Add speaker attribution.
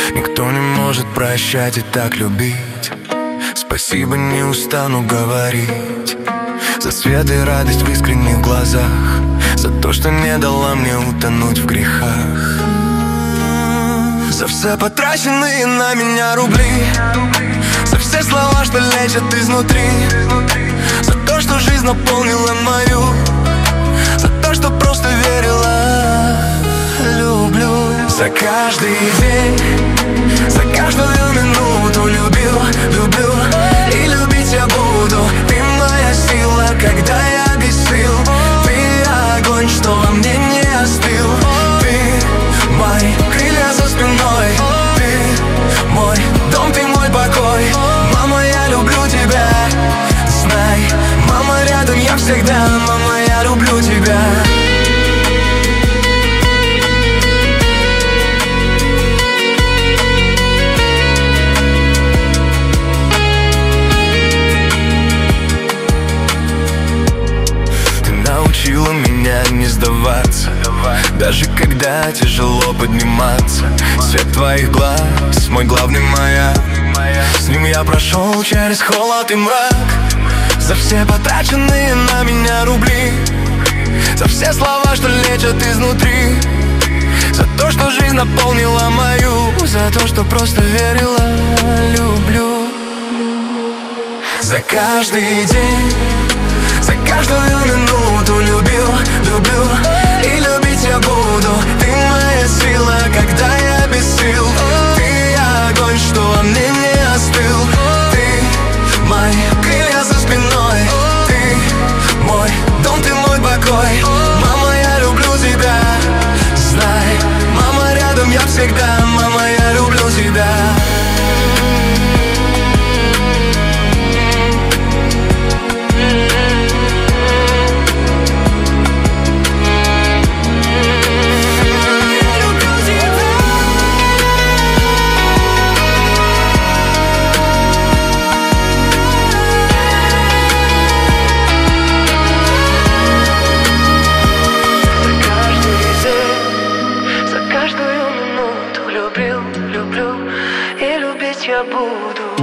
Speaker 1: Никто не может прощать и так любить. Спасибо, не устану говорить за свет и радость в искренних глазах, за то, что не дала мне утонуть в грехах, за все потраченные на меня рубли, за все слова, что лечат изнутри, за то, что жизнь наполнила мою, за то, что просто верила. Люблю за каждый день, за каждую минуту любил, люблю и любить я буду. Ты моя сила, когда я без сил. Ты огонь, что во мне не остыл. Ты мои крылья за спиной. Ты мой дом, ты мой покой. Мама, я люблю тебя. Знай, мама, рядом я всегда. Мама, я люблю тебя. Научила меня не сдаваться, даже когда тяжело подниматься. Свет твоих глаз, мой главный маяк. С ним я прошел через холод и мрак. За все потраченные на меня рубли, за все слова, что лечат изнутри, за то, что жизнь наполнила мою, за то, что просто верила. Люблю за каждый день, за каждую минуту любил, люблю и любить я буду. Ты моя сила, когда я без сил. Ты огонь, что во мне не остыл. Ты мои крылья за спиной. Ты мой дом, ты мой покой. Мама, я люблю тебя. Знай, мама, рядом я всегда. Мама, я люблю тебя.
Speaker 2: Люблю и любить я буду.